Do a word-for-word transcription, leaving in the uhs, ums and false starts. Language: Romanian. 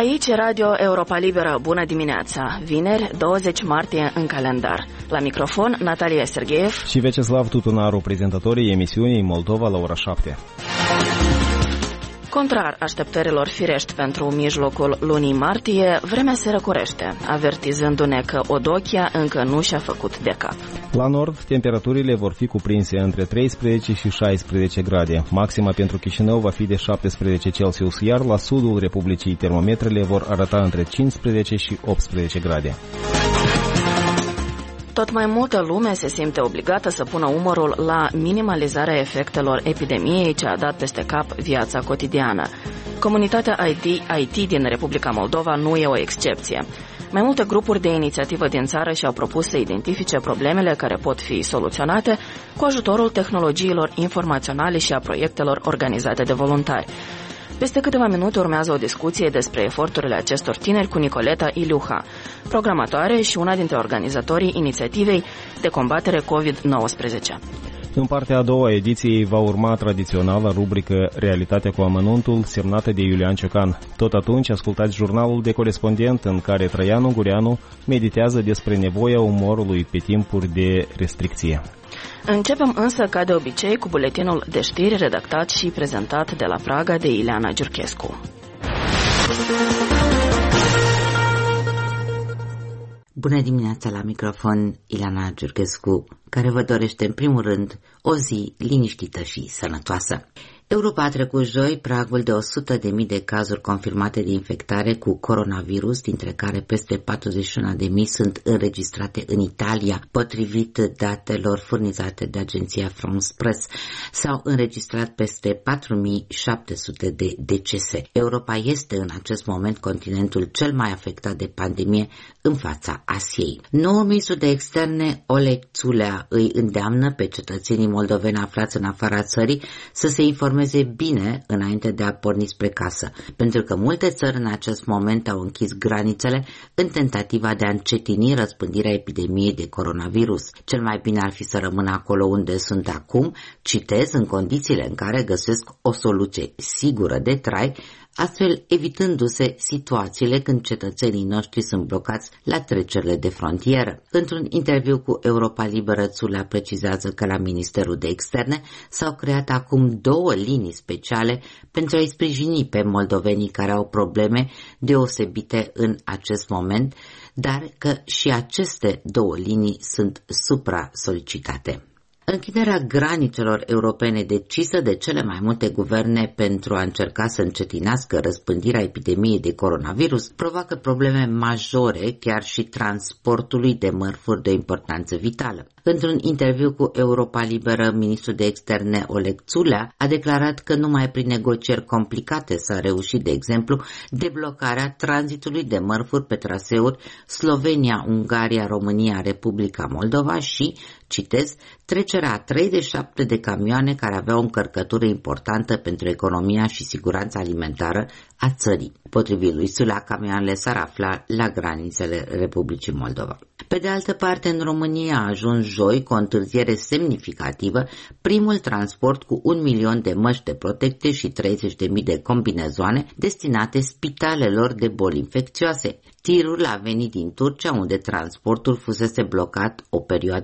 Aici Radio Europa Liberă, bună dimineața, vineri, douăzeci martie în calendar. La microfon, Natalia Sergeev și Vyacheslav Tutunaru, prezentatorii emisiunii Moldova la ora șapte. Contrar așteptărilor firești pentru mijlocul lunii martie, vremea se răcorește, avertizându-ne că Odochia încă nu și-a făcut de cap. La nord, temperaturile vor fi cuprinse între treisprezece și șaisprezece grade. Maxima pentru Chișinău va fi de șaptesprezece Celsius, iar la sudul Republicii termometrele vor arăta între cincisprezece și optsprezece grade. Tot mai multă lume se simte obligată să pună umărul la minimalizarea efectelor epidemiei ce a dat peste cap viața cotidiană. Comunitatea I T, I T din Republica Moldova nu e o excepție. Mai multe grupuri de inițiativă din țară și-au propus să identifice problemele care pot fi soluționate cu ajutorul tehnologiilor informaționale și a proiectelor organizate de voluntari. Peste câteva minute urmează o discuție despre eforturile acestor tineri cu Nicoleta Iliuha, programatoare și una dintre organizatorii inițiativei de combatere covid nouăsprezece. În partea a doua a ediției va urma tradiționala rubrică Realitatea cu amănuntul, semnată de Iulian Ciocan. Tot atunci ascultați jurnalul de corespondent în care Traian Ungureanu meditează despre nevoia umorului pe timpuri de restricție. Începem însă, ca de obicei, cu buletinul de știri redactat și prezentat de la Praga de Ileana Giurchescu. Bună dimineața, la microfon Ileana Giurchescu, care vă dorește în primul rând o zi liniștită și sănătoasă. Europa a trecut joi pragul de o sută de mii de cazuri confirmate de infectare cu coronavirus, dintre care peste patruzeci și unu de mii sunt înregistrate în Italia. Potrivit datelor furnizate de agenția France Press, s-au înregistrat peste patru mii șapte sute de decese. Europa este în acest moment continentul cel mai afectat de pandemie în fața Asiei. Noul ministru de externe, Oleg Țulea, îi îndeamnă pe cetățenii moldoveni aflați în afara țării să se informeze bine înainte de a porni spre casă, pentru că multe țări în acest moment au închis granițele în tentativa de a încetini răspândirea epidemiei de coronavirus. Cel mai bine ar fi să rămână acolo unde sunt acum, citez, în condițiile în care găsesc o soluție sigură de trai, astfel evitându-se situațiile când cetățenii noștri sunt blocați la trecerile de frontieră. Într-un interviu cu Europa Liberă, Țulea precizează că la Ministerul de Externe s-au creat acum două linii speciale pentru a-i sprijini pe moldovenii care au probleme deosebite în acest moment, dar că și aceste două linii sunt supra-solicitate. Închiderea granițelor europene decisă de cele mai multe guverne pentru a încerca să încetinească răspândirea epidemiei de coronavirus provoacă probleme majore chiar și transportului de mărfuri de importanță vitală. Într-un interviu cu Europa Liberă, ministrul de externe Oleg Țulea a declarat că numai prin negocieri complicate s-a reușit, de exemplu, deblocarea tranzitului de mărfuri pe traseuri Slovenia, Ungaria, România, Republica Moldova și, citez, trecerea a treizeci și șapte de camioane care aveau o încărcătură importantă pentru economia și siguranța alimentară a țării. Potrivit lui Țulea, camioanele s-ar afla la granițele Republicii Moldova. Pe de altă parte, în România a ajuns joi, cu o întârziere semnificativă, primul transport cu un milion de măști de protecție și treizeci de mii de combinezoane destinate spitalelor de boli infecțioase. Tirul a venit din Turcia, unde transportul fusese blocat o perioadă